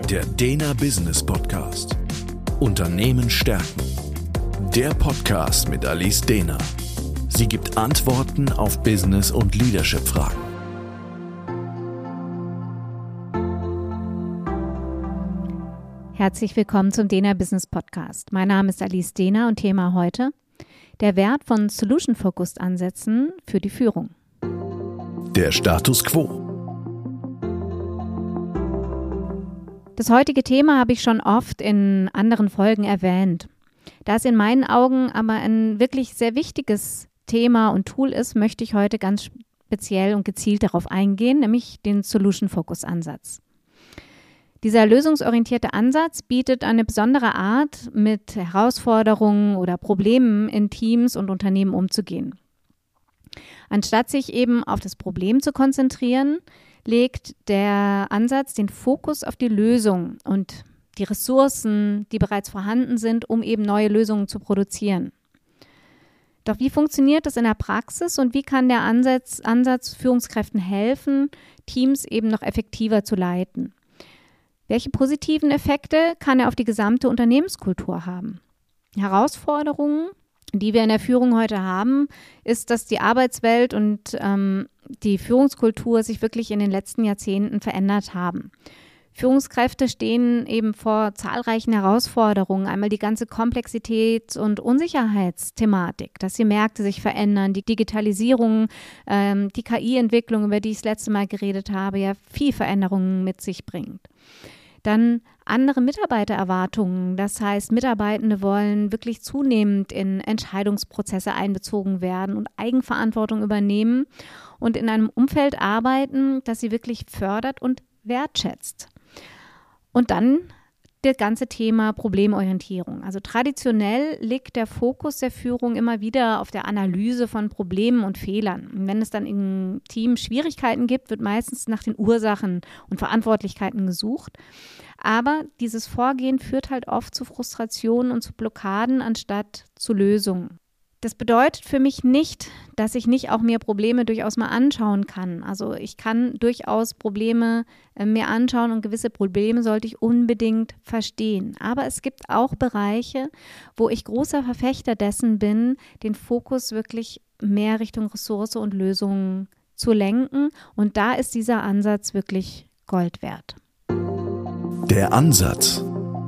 Der Dena Business Podcast. Unternehmen stärken. Der Podcast mit Alice Dena. Sie gibt Antworten auf Business- und Leadership-Fragen. Herzlich willkommen zum Dena Business Podcast. Mein Name ist Alice Dena und Thema heute: der Wert von Solution-Focused-Ansätzen für die Führung. Der Status Quo. Das heutige Thema habe ich schon oft in anderen Folgen erwähnt. Da es in meinen Augen aber ein wirklich sehr wichtiges Thema und Tool ist, möchte ich heute ganz speziell und gezielt darauf eingehen, nämlich den Solution-Focus-Ansatz. Dieser lösungsorientierte Ansatz bietet eine besondere Art, mit Herausforderungen oder Problemen in Teams und Unternehmen umzugehen. Anstatt sich eben auf das Problem zu konzentrieren, legt der Ansatz den Fokus auf die Lösung und die Ressourcen, die bereits vorhanden sind, um eben neue Lösungen zu produzieren. Doch wie funktioniert das in der Praxis und wie kann der Ansatz Führungskräften helfen, Teams eben noch effektiver zu leiten? Welche positiven Effekte kann er auf die gesamte Unternehmenskultur haben? Herausforderungen, die wir in der Führung heute haben, ist, dass die Arbeitswelt und die Führungskultur sich wirklich in den letzten Jahrzehnten verändert haben. Führungskräfte stehen eben vor zahlreichen Herausforderungen. Einmal die ganze Komplexität und Unsicherheitsthematik, dass die Märkte sich verändern, die Digitalisierung, die KI-Entwicklung, über die ich das letzte Mal geredet habe, ja viel Veränderungen mit sich bringt. Dann andere Mitarbeitererwartungen, das heißt, Mitarbeitende wollen wirklich zunehmend in Entscheidungsprozesse einbezogen werden und Eigenverantwortung übernehmen und in einem Umfeld arbeiten, das sie wirklich fördert und wertschätzt. Und dann das ganze Thema Problemorientierung. Also traditionell liegt der Fokus der Führung immer wieder auf der Analyse von Problemen und Fehlern. Und wenn es dann im Team Schwierigkeiten gibt, wird meistens nach den Ursachen und Verantwortlichkeiten gesucht. Aber dieses Vorgehen führt halt oft zu Frustrationen und zu Blockaden anstatt zu Lösungen. Das bedeutet für mich nicht, dass ich nicht auch mir Probleme durchaus mal anschauen kann. Also ich kann durchaus Probleme mir anschauen und gewisse Probleme sollte ich unbedingt verstehen. Aber es gibt auch Bereiche, wo ich großer Verfechter dessen bin, den Fokus wirklich mehr Richtung Ressource und Lösungen zu lenken. Und da ist dieser Ansatz wirklich Gold wert. Der Ansatz.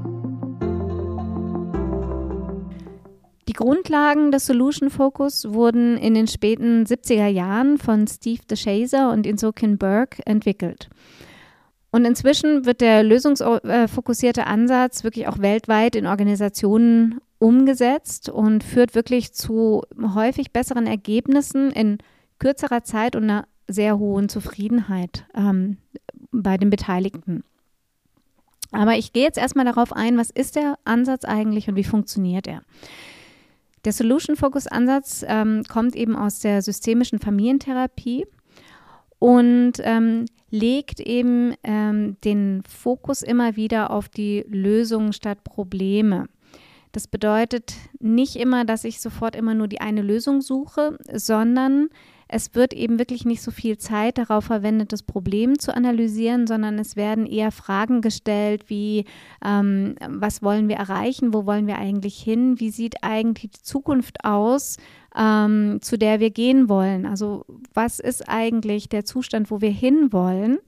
Die Grundlagen des Solution Focus wurden in den späten 70er Jahren von Steve DeShazer und Insokin Burke entwickelt. Und inzwischen wird der lösungsfokussierte Ansatz wirklich auch weltweit in Organisationen umgesetzt und führt wirklich zu häufig besseren Ergebnissen in kürzerer Zeit und einer sehr hohen Zufriedenheit bei den Beteiligten. Aber ich gehe jetzt erstmal darauf ein, was ist der Ansatz eigentlich und wie funktioniert er? Der Solution-Focus-Ansatz kommt eben aus der systemischen Familientherapie und legt eben den Fokus immer wieder auf die Lösungen statt Probleme. Das bedeutet nicht immer, dass ich sofort immer nur die eine Lösung suche, sondern es wird eben wirklich nicht so viel Zeit darauf verwendet, das Problem zu analysieren, sondern es werden eher Fragen gestellt wie, was wollen wir erreichen, wo wollen wir eigentlich hin, wie sieht eigentlich die Zukunft aus, zu der wir gehen wollen. Also was ist eigentlich der Zustand, wo wir hinwollen,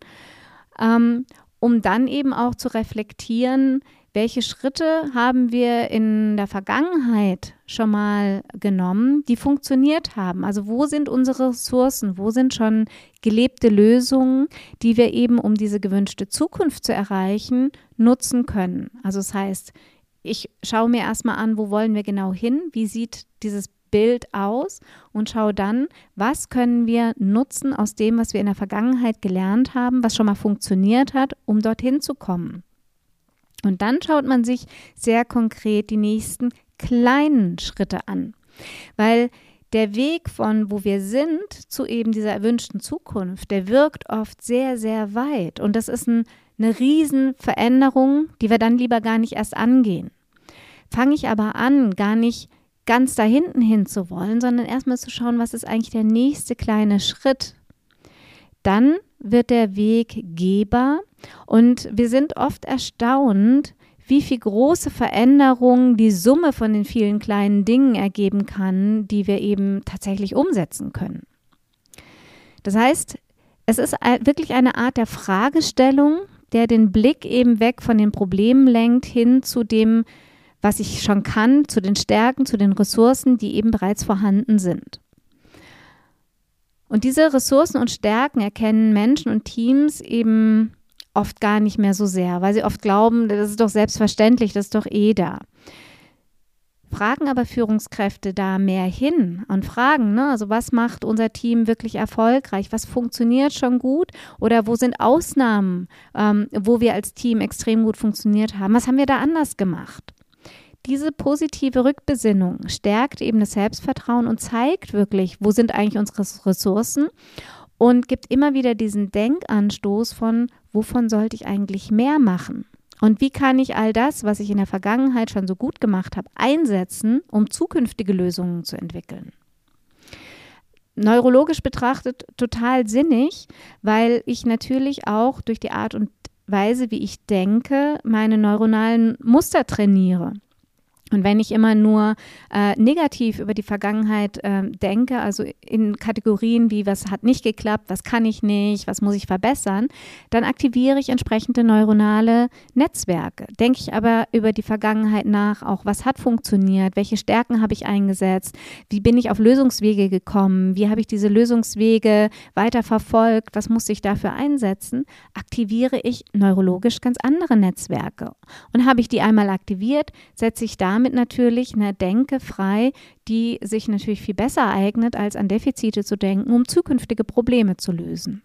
um dann eben auch zu reflektieren, welche Schritte haben wir in der Vergangenheit schon mal genommen, die funktioniert haben? Also wo sind unsere Ressourcen? Wo sind schon gelebte Lösungen, die wir eben, um diese gewünschte Zukunft zu erreichen, nutzen können? Also das heißt, ich schaue mir erstmal an, wo wollen wir genau hin? Wie sieht dieses Bild aus? Und schaue dann, was können wir nutzen aus dem, was wir in der Vergangenheit gelernt haben, was schon mal funktioniert hat, um dorthin zu kommen? Und dann schaut man sich sehr konkret die nächsten kleinen Schritte an, weil der Weg von wo wir sind zu eben dieser erwünschten Zukunft, der wirkt oft sehr, sehr weit und das ist eine riesen Veränderung, die wir dann lieber gar nicht erst angehen. Fange ich aber an, gar nicht ganz da hinten hin zu wollen, sondern erstmal zu schauen, was ist eigentlich der nächste kleine Schritt, dann wird der Weg gehbar und wir sind oft erstaunt, wie viel große Veränderungen die Summe von den vielen kleinen Dingen ergeben kann, die wir eben tatsächlich umsetzen können. Das heißt, es ist wirklich eine Art der Fragestellung, der den Blick eben weg von den Problemen lenkt, hin zu dem, was ich schon kann, zu den Stärken, zu den Ressourcen, die eben bereits vorhanden sind. Und diese Ressourcen und Stärken erkennen Menschen und Teams eben oft gar nicht mehr so sehr, weil sie oft glauben, das ist doch selbstverständlich, das ist doch eh da. Fragen aber Führungskräfte da mehr hin und fragen, also was macht unser Team wirklich erfolgreich, was funktioniert schon gut oder wo sind Ausnahmen, wo wir als Team extrem gut funktioniert haben, was haben wir da anders gemacht? Diese positive Rückbesinnung stärkt eben das Selbstvertrauen und zeigt wirklich, wo sind eigentlich unsere Ressourcen und gibt immer wieder diesen Denkanstoß von, wovon sollte ich eigentlich mehr machen? Und wie kann ich all das, was ich in der Vergangenheit schon so gut gemacht habe, einsetzen, um zukünftige Lösungen zu entwickeln? Neurologisch betrachtet total sinnig, weil ich natürlich auch durch die Art und Weise, wie ich denke, meine neuronalen Muster trainiere. Und wenn ich immer nur negativ über die Vergangenheit denke, also in Kategorien wie was hat nicht geklappt, was kann ich nicht, was muss ich verbessern, dann aktiviere ich entsprechende neuronale Netzwerke. Denke ich aber über die Vergangenheit nach, auch was hat funktioniert, welche Stärken habe ich eingesetzt, wie bin ich auf Lösungswege gekommen, wie habe ich diese Lösungswege weiter verfolgt, was muss ich dafür einsetzen, aktiviere ich neurologisch ganz andere Netzwerke. Und habe ich die einmal aktiviert, setze ich damit natürlich eine Denke frei, die sich natürlich viel besser eignet, als an Defizite zu denken, um zukünftige Probleme zu lösen.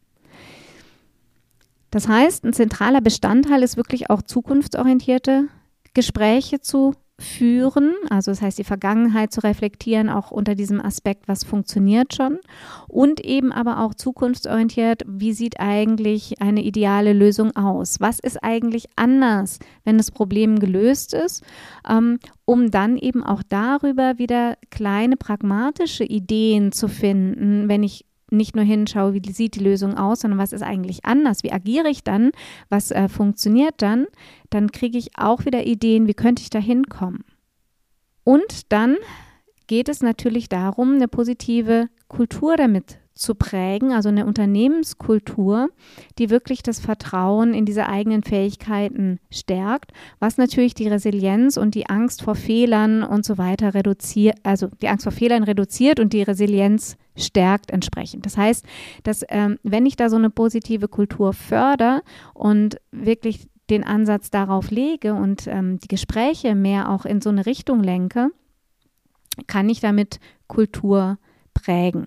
Das heißt, ein zentraler Bestandteil ist wirklich auch zukunftsorientierte Gespräche zu führen, also das heißt die Vergangenheit zu reflektieren, auch unter diesem Aspekt, was funktioniert schon und eben aber auch zukunftsorientiert, wie sieht eigentlich eine ideale Lösung aus? Was ist eigentlich anders, wenn das Problem gelöst ist, um dann eben auch darüber wieder kleine pragmatische Ideen zu finden, wenn ich nicht nur hinschaue, wie sieht die Lösung aus, sondern was ist eigentlich anders, wie agiere ich dann, was funktioniert dann kriege ich auch wieder Ideen, wie könnte ich da hinkommen. Und dann geht es natürlich darum, eine positive Kultur damit zu prägen, also eine Unternehmenskultur, die wirklich das Vertrauen in diese eigenen Fähigkeiten stärkt, was natürlich die Resilienz und die Angst vor Fehlern und so weiter reduziert, also die Angst vor Fehlern reduziert und die Resilienz stärkt entsprechend. Das heißt, dass wenn ich da so eine positive Kultur fördere und wirklich den Ansatz darauf lege und die Gespräche mehr auch in so eine Richtung lenke, kann ich damit Kultur prägen.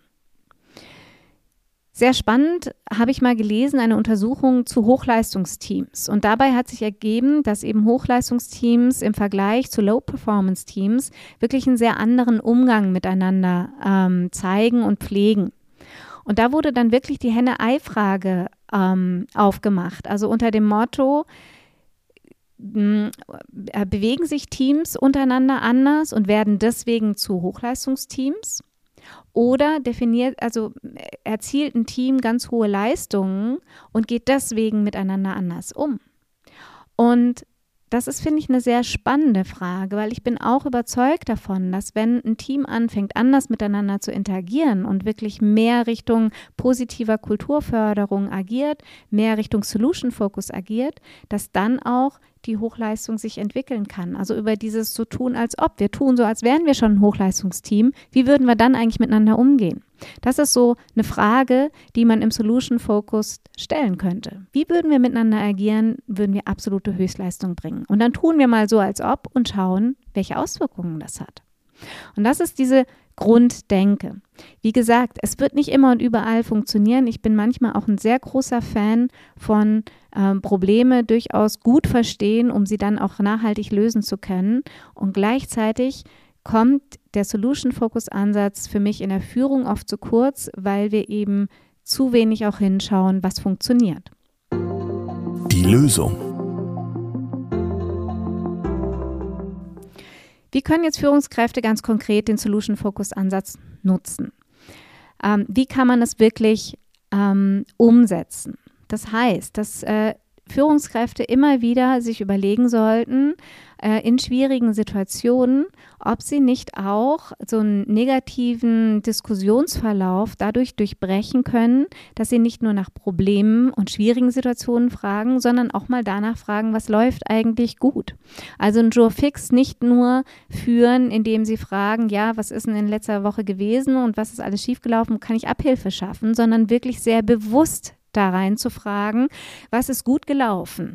Sehr spannend habe ich mal gelesen, eine Untersuchung zu Hochleistungsteams. Und dabei hat sich ergeben, dass eben Hochleistungsteams im Vergleich zu Low-Performance-Teams wirklich einen sehr anderen Umgang miteinander zeigen und pflegen. Und da wurde dann wirklich die Henne-Ei-Frage aufgemacht. Also unter dem Motto, bewegen sich Teams untereinander anders und werden deswegen zu Hochleistungsteams? Oder erzielt ein Team ganz hohe Leistungen und geht deswegen miteinander anders um? Und das ist, finde ich, eine sehr spannende Frage, weil ich bin auch überzeugt davon, dass wenn ein Team anfängt, anders miteinander zu interagieren und wirklich mehr Richtung positiver Kulturförderung agiert, mehr Richtung Solution Focus agiert, dass dann auch die Hochleistung sich entwickeln kann. Also über dieses so tun, als ob. Wir tun so, als wären wir schon ein Hochleistungsteam. Wie würden wir dann eigentlich miteinander umgehen? Das ist so eine Frage, die man im Solution Focus stellen könnte. Wie würden wir miteinander agieren, würden wir absolute Höchstleistung bringen? Und dann tun wir mal so, als ob und schauen, welche Auswirkungen das hat. Und das ist diese Grunddenke. Wie gesagt, es wird nicht immer und überall funktionieren. Ich bin manchmal auch ein sehr großer Fan von Probleme durchaus gut verstehen, um sie dann auch nachhaltig lösen zu können. Und gleichzeitig kommt der Solution-Focus-Ansatz für mich in der Führung oft zu kurz, weil wir eben zu wenig auch hinschauen, was funktioniert. Die Lösung. Wie können jetzt Führungskräfte ganz konkret den Solution-Focus-Ansatz nutzen? Wie kann man es wirklich umsetzen. Das heißt, dass Führungskräfte immer wieder sich überlegen sollten, in schwierigen Situationen, ob sie nicht auch so einen negativen Diskussionsverlauf dadurch durchbrechen können, dass sie nicht nur nach Problemen und schwierigen Situationen fragen, sondern auch mal danach fragen, was läuft eigentlich gut. Also ein Jour fix nicht nur führen, indem sie fragen, ja, was ist denn in letzter Woche gewesen und was ist alles schiefgelaufen, kann ich Abhilfe schaffen, sondern wirklich sehr bewusst da rein zu fragen, was ist gut gelaufen?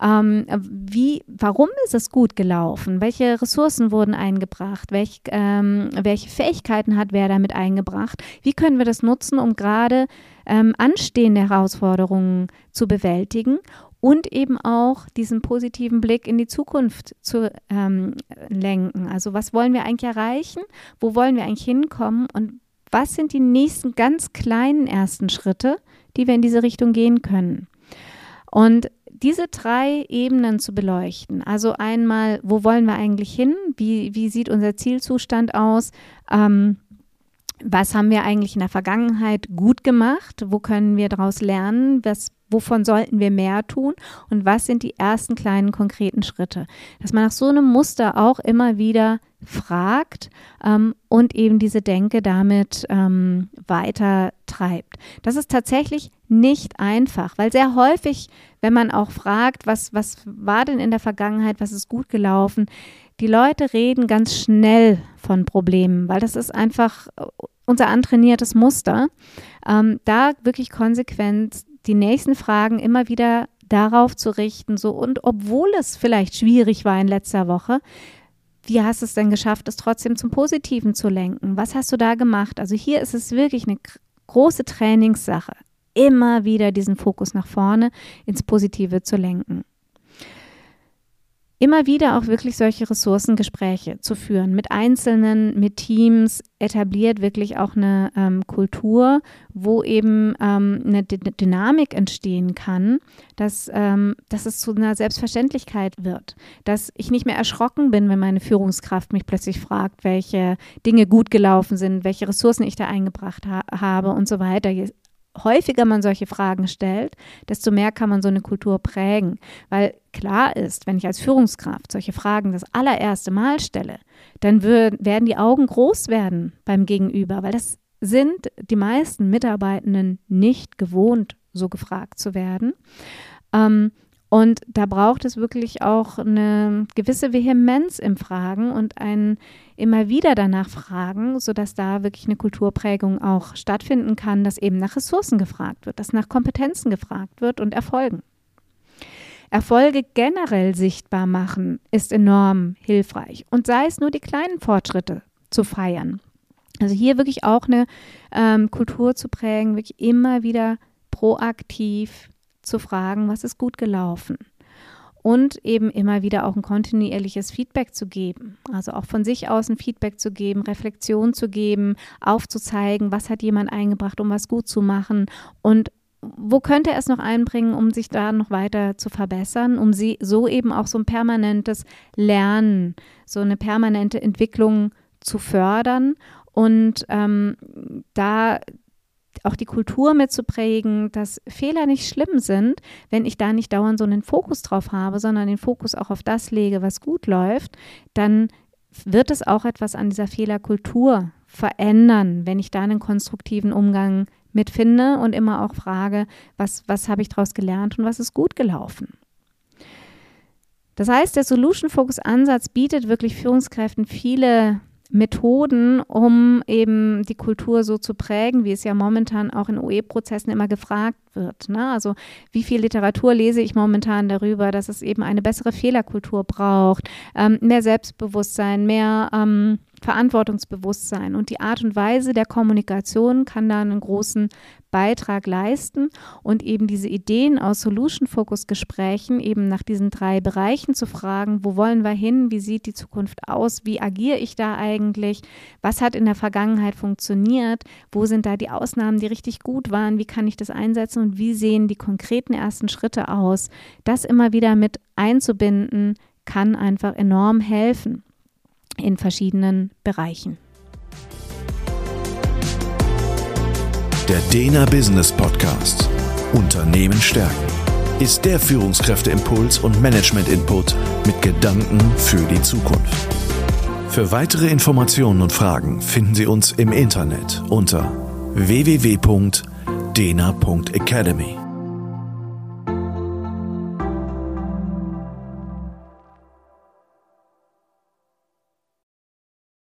Warum ist es gut gelaufen? Welche Ressourcen wurden eingebracht? Welche Fähigkeiten hat wer damit eingebracht? Wie können wir das nutzen, um gerade anstehende Herausforderungen zu bewältigen und eben auch diesen positiven Blick in die Zukunft zu lenken? Also was wollen wir eigentlich erreichen? Wo wollen wir eigentlich hinkommen? Und was sind die nächsten ganz kleinen ersten Schritte, die wir in diese Richtung gehen können? Und diese 3 Ebenen zu beleuchten, also einmal, wo wollen wir eigentlich hin? Wie sieht unser Zielzustand aus? Was haben wir eigentlich in der Vergangenheit gut gemacht? Wo können wir daraus lernen? Wovon sollten wir mehr tun? Und was sind die ersten kleinen konkreten Schritte? Dass man nach so einem Muster auch immer wieder fragt und eben diese Denke damit weiter treibt. Das ist tatsächlich nicht einfach, weil sehr häufig, wenn man auch fragt, was war denn in der Vergangenheit, was ist gut gelaufen, die Leute reden ganz schnell von Problemen, weil das ist einfach unser antrainiertes Muster. Da wirklich konsequent die nächsten Fragen immer wieder darauf zu richten, so, und obwohl es vielleicht schwierig war in letzter Woche, wie hast du es denn geschafft, es trotzdem zum Positiven zu lenken? Was hast du da gemacht? Also hier ist es wirklich eine große Trainingssache, immer wieder diesen Fokus nach vorne ins Positive zu lenken. Immer wieder auch wirklich solche Ressourcengespräche zu führen mit Einzelnen, mit Teams, etabliert wirklich auch eine Kultur, wo eben eine Dynamik entstehen kann, dass es zu einer Selbstverständlichkeit wird, dass ich nicht mehr erschrocken bin, wenn meine Führungskraft mich plötzlich fragt, welche Dinge gut gelaufen sind, welche Ressourcen ich da eingebracht habe und so weiter. Je häufiger man solche Fragen stellt, desto mehr kann man so eine Kultur prägen. Weil klar ist, wenn ich als Führungskraft solche Fragen das allererste Mal stelle, dann werden die Augen groß werden beim Gegenüber, weil das sind die meisten Mitarbeitenden nicht gewohnt, so gefragt zu werden. Und da braucht es wirklich auch eine gewisse Vehemenz im Fragen und ein immer wieder danach fragen, sodass da wirklich eine Kulturprägung auch stattfinden kann, dass eben nach Ressourcen gefragt wird, dass nach Kompetenzen gefragt wird und Erfolgen. Erfolge generell sichtbar machen ist enorm hilfreich und sei es nur die kleinen Fortschritte zu feiern. Also hier wirklich auch eine Kultur zu prägen, wirklich immer wieder proaktiv zu fragen, was ist gut gelaufen und eben immer wieder auch ein kontinuierliches Feedback zu geben, also auch von sich aus ein Feedback zu geben, Reflexion zu geben, aufzuzeigen, was hat jemand eingebracht, um was gut zu machen und wo könnte er es noch einbringen, um sich da noch weiter zu verbessern, um sie so eben auch so ein permanentes Lernen, so eine permanente Entwicklung zu fördern und da auch die Kultur mitzuprägen, dass Fehler nicht schlimm sind, wenn ich da nicht dauernd so einen Fokus drauf habe, sondern den Fokus auch auf das lege, was gut läuft, dann wird es auch etwas an dieser Fehlerkultur verändern, wenn ich da einen konstruktiven Umgang mitfinde und immer auch frage, was habe ich daraus gelernt und was ist gut gelaufen. Das heißt, der Solution-Focus-Ansatz bietet wirklich Führungskräften viele Methoden, um eben die Kultur so zu prägen, wie es ja momentan auch in OE-Prozessen immer gefragt wird. Ne? Also wie viel Literatur lese ich momentan darüber, dass es eben eine bessere Fehlerkultur braucht, mehr Selbstbewusstsein, mehr Verantwortungsbewusstsein und die Art und Weise der Kommunikation kann da einen großen Beitrag leisten und eben diese Ideen aus Solution-Focus-Gesprächen eben nach diesen 3 Bereichen zu fragen, wo wollen wir hin, wie sieht die Zukunft aus, wie agiere ich da eigentlich, was hat in der Vergangenheit funktioniert, wo sind da die Ausnahmen, die richtig gut waren, wie kann ich das einsetzen und wie sehen die konkreten ersten Schritte aus, das immer wieder mit einzubinden, kann einfach enorm helfen in verschiedenen Bereichen. Der Dena Business Podcast Unternehmen stärken ist der Führungskräfteimpuls und Management-Input mit Gedanken für die Zukunft. Für weitere Informationen und Fragen finden Sie uns im Internet unter www.dena.academy.